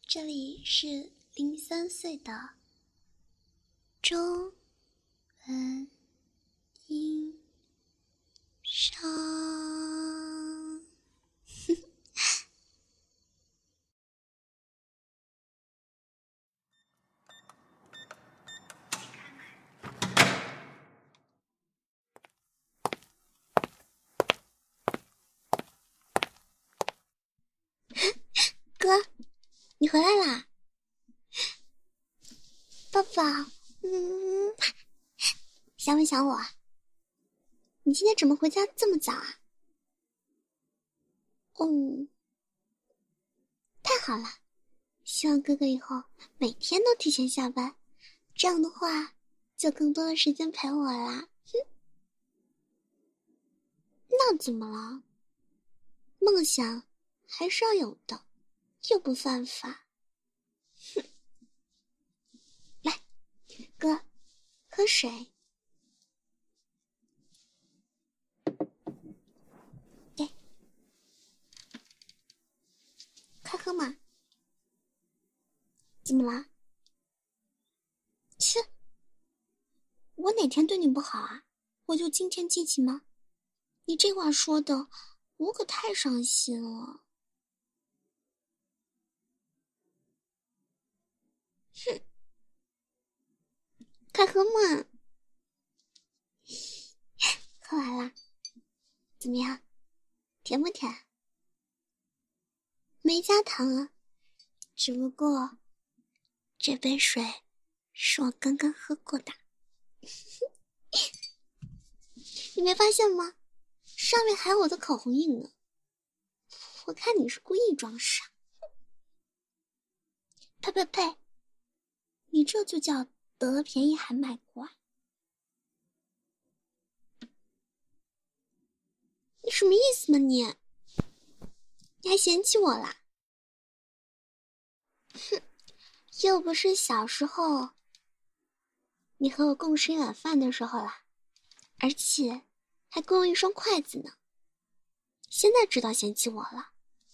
这里是03岁的中文音商。哥，你回来啦，抱抱。想不想我啊？你今天怎么回家这么早啊？太好了，希望哥哥以后每天都提前下班，这样的话就更多的时间陪我啦。那怎么了？梦想还是要有的，又不犯法。来，哥，喝水。给，快喝嘛。怎么了？切，我哪天对你不好啊？我就今天记起吗？你这话说的，我可太伤心了。哼，快喝嘛。喝完了，怎么样？甜不甜？没加糖啊，只不过这杯水是我刚刚喝过的。你没发现吗？上面还有我的口红印呢。我看你是故意装傻。呸呸呸！你这就叫得了便宜还卖乖。你什么意思嘛你？你还嫌弃我啦？哼，又不是小时候你和我共吃一碗饭的时候啦，而且还共用一双筷子呢。现在知道嫌弃我了？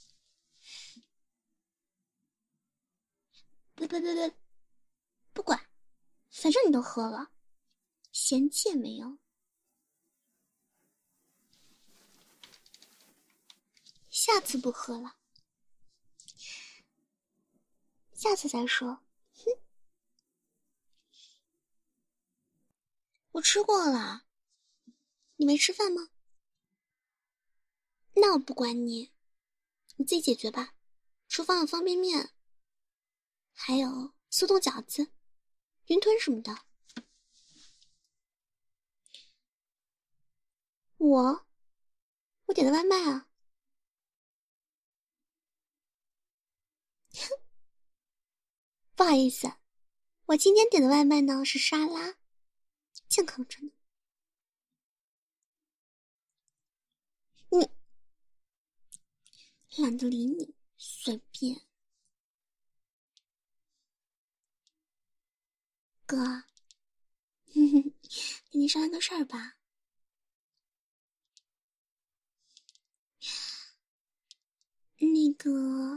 不管，反正你都喝了，嫌弃也没用。下次不喝了，下次再说。哼，我吃过了，你没吃饭吗？那我不管你，你自己解决吧。厨房有方便面，还有速冻饺子、云吞什么的。我点的外卖啊。不好意思，我今天点的外卖呢是沙拉，健康着呢。你懒得理你，随便。哥，跟你商量个事儿吧。那个，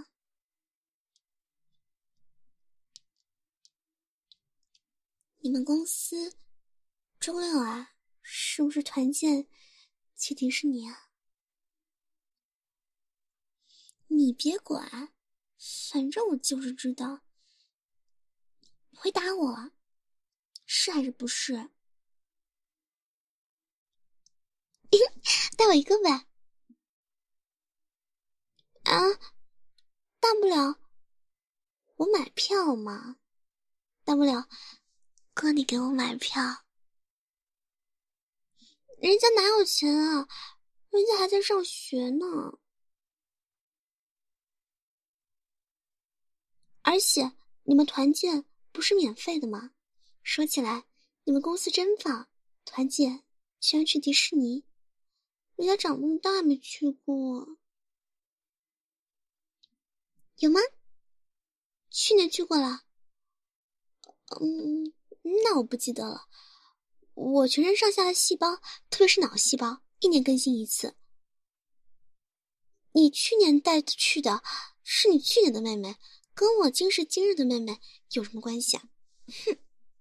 你们公司周六啊，是不是团建去迪士尼啊？你别管，反正我就是知道。回答我，是还是不是？带我一个呗。啊，大不了我买票嘛，大不了哥你给我买票。人家哪有钱啊，人家还在上学呢。而且你们团建不是免费的吗？说起来你们公司真棒，团建居然去迪士尼，人家长那么大没去过。有吗？去年去过了。那我不记得了。我全身上下的细胞，特别是脑细胞，一年更新一次。你去年带去的是你去年的妹妹， 跟我今时今日的妹妹有什么关系啊？哼！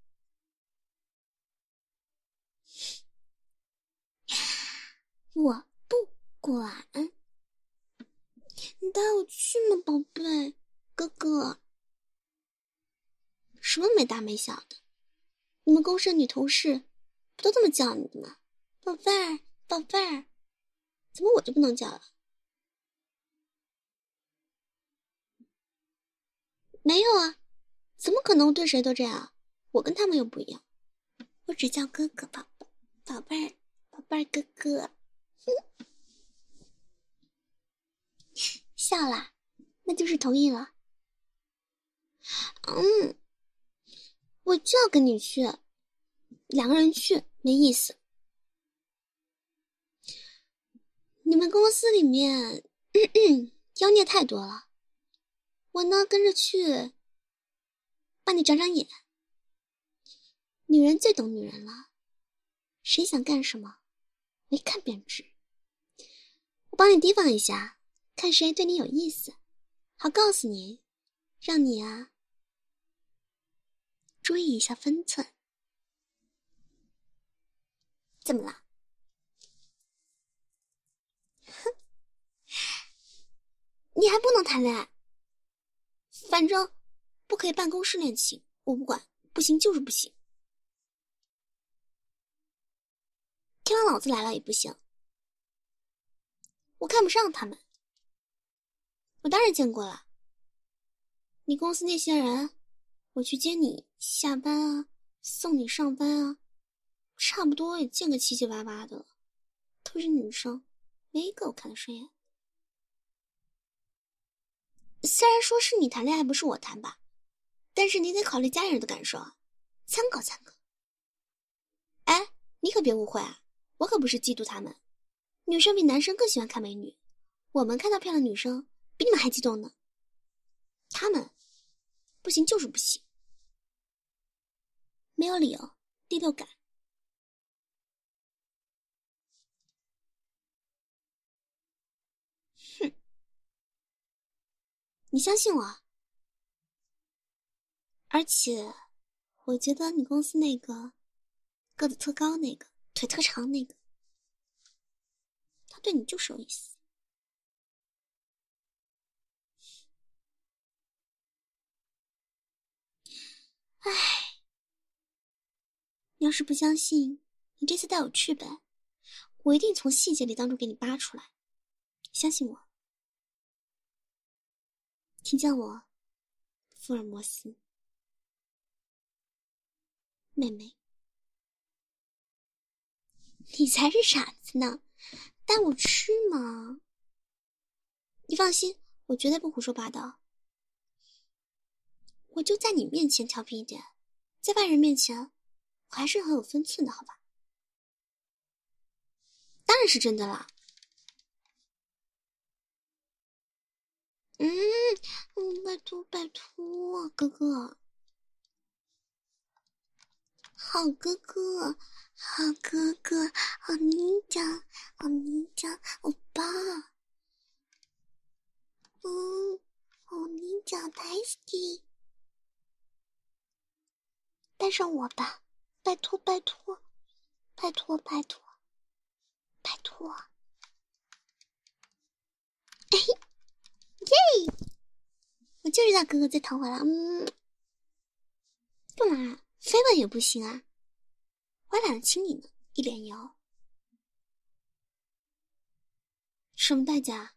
我不管，你带我去吗，宝贝？哥哥，什么没大没小的？你们公司的女同事不都这么叫你的吗？宝贝儿，宝贝儿，怎么我就不能叫了？没有啊，怎么可能对谁都这样？我跟他们又不一样，我只叫哥哥宝宝，宝贝儿，宝贝儿哥哥。笑啦，那就是同意了。我就要跟你去，两个人去没意思。你们公司里面妖孽太多了，我呢跟着去，帮你长长眼。女人最懂女人了，谁想干什么，我一看便知。我帮你提防一下，看谁对你有意思，好告诉你，让你啊注意一下分寸。怎么了？哼，你还不能谈恋爱，反正不可以办公室恋情，我不管，不行就是不行。天王老子来了也不行，我看不上他们。我当然见过了，你公司那些人，我去接你下班啊，送你上班啊，差不多也见个七七八八的了，都是女生，没一个我看得顺眼。虽然说是你谈恋爱不是我谈吧，但是你得考虑家人的感受啊，参考参考。哎，你可别误会啊，我可不是嫉妒他们，女生比男生更喜欢看美女，我们看到漂亮女生比你们还激动呢。他们不行就是不行，没有理由，第六感。哼，你相信我，而且我觉得你公司那个个子特高那个腿特长那个，他对你就是有意思。唉，要是不相信，你这次带我去呗，我一定从细节里当中给你扒出来，相信我。请叫我福尔摩斯。妹妹，你才是傻子呢，带我去嘛。你放心，我绝对不胡说八道。我就在你面前调皮一点，在外人面前，我还是很有分寸的，好吧？当然是真的啦。拜托拜托，哥哥，好哥哥，好哥哥，好尼酱，好尼酱，欧巴，好尼酱大好き，带上我吧，拜托拜托，拜托拜托，拜托，哎，耶！我就知道哥哥在桃花了，干嘛？飞吻也不行啊！我还懒得亲你呢，一脸油。什么代价？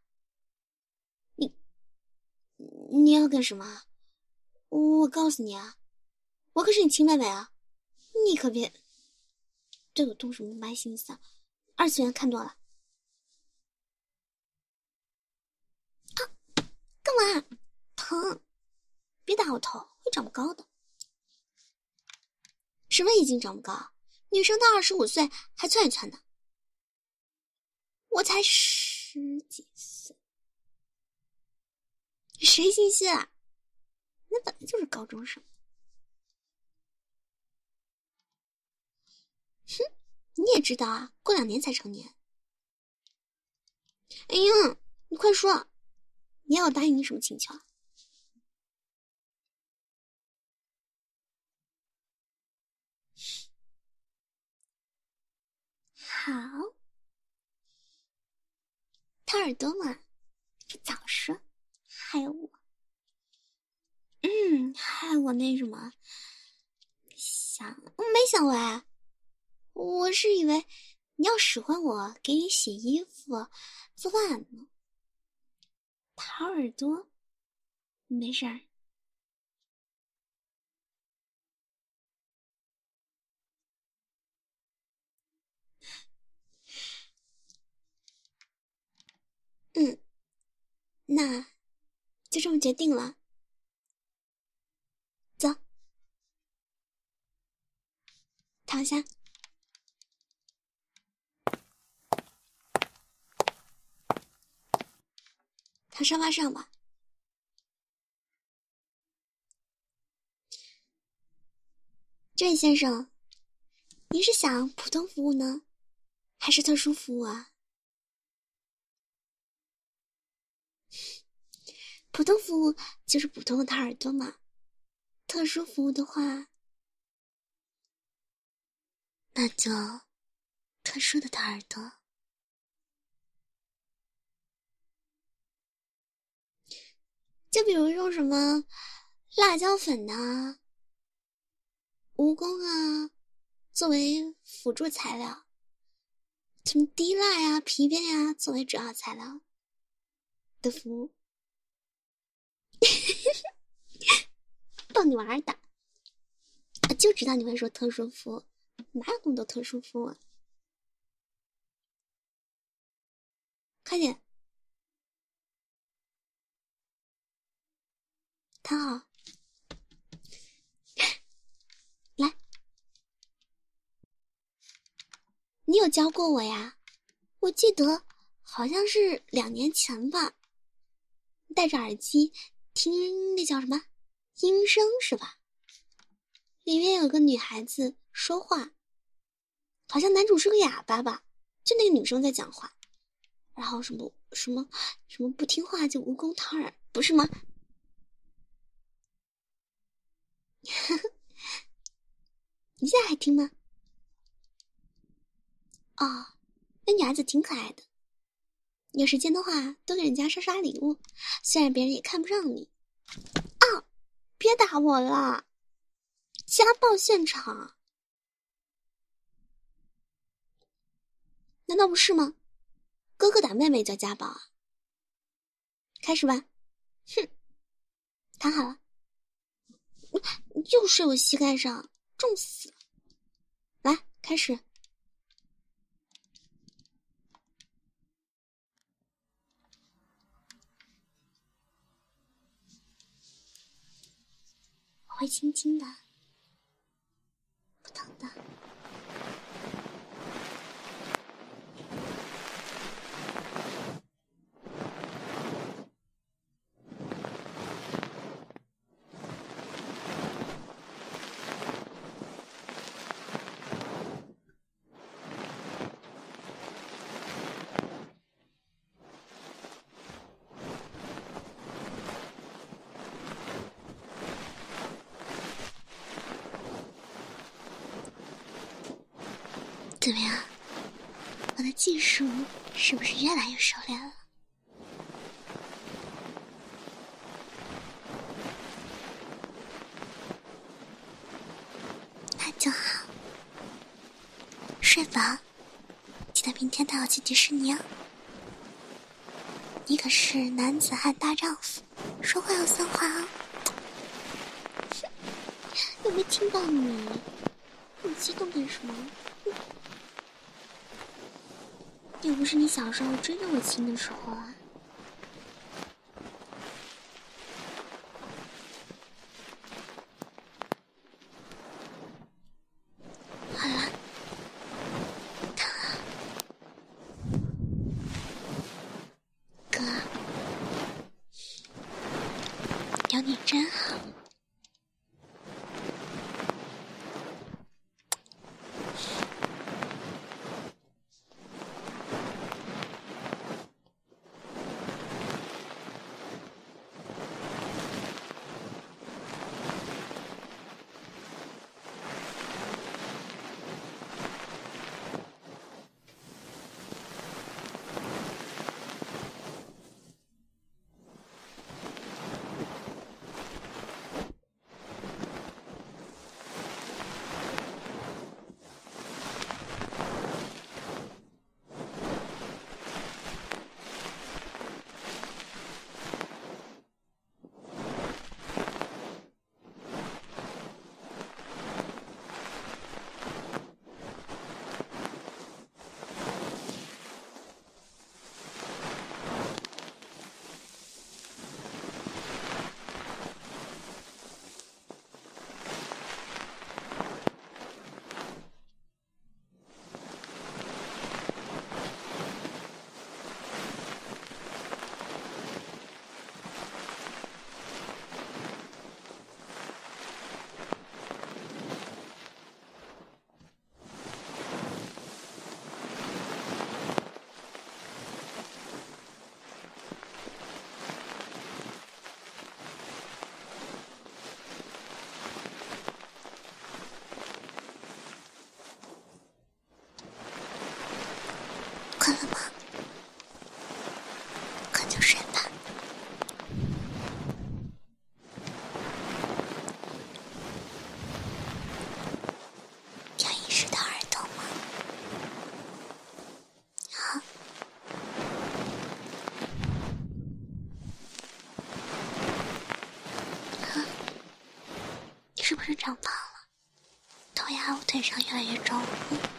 你要干什么？我告诉你啊，我可是你亲妹妹啊，你可别对我动什么歪心思啊！二次元看多了。啊，干嘛？疼！别打我头，会长不高的。什么已经长不高？女生到25岁还窜一窜的。我才10几岁，谁信息啊？那本来就是高中生。哼，你也知道啊，过2年才成年。哎呀，你快说，你要我答应你什么请求？ 好。掏耳朵嘛，不早说，害我。害我那什么，我没想歪，我是以为你要使唤我给你洗衣服、做饭呢。掏耳朵，没事儿。那就这么决定了。走，躺下。躺沙发上吧。这位先生，您是想普通服务呢，还是特殊服务啊？普通服务就是普通的掏耳朵嘛，特殊服务的话，那就特殊的掏耳朵。就比如用什么辣椒粉呐、蜈蚣啊作为辅助材料，什么滴蜡呀、皮鞭呀作为主要材料的服务。逗你玩的，就知道你会说特殊服务，哪有那么多特殊服务？快点，躺好，来，你有教过我呀？我记得好像是2年前吧，戴着耳机听那叫什么音声是吧？里面有个女孩子说话，好像男主是个哑巴吧，就那个女生在讲话，然后什么不听话就蜈蚣掏耳，不是吗？你现在还听吗？哦，那女孩子挺可爱的，有时间的话多给人家刷刷礼物，虽然别人也看不上你。啊，别打我了，家暴现场，难道不是吗？哥哥打妹妹叫家暴啊？开始吧。哼，躺好了。又睡我膝盖上，重死了。来，开始。我会轻轻的，不疼的。怎么样？我的技术是不是越来越熟练了？那就好。睡吧，记得明天带我去迪士尼啊！你可是男子汉大丈夫，说话要算话哦。有没有听到你？你激动干什么？又不是你小时候追着我亲的时候啊。好了，躺啊，哥，有你真好。 困了吗？困就睡吧。有意识到耳朵吗？好。你是不是长胖了？头压我腿上越来越重。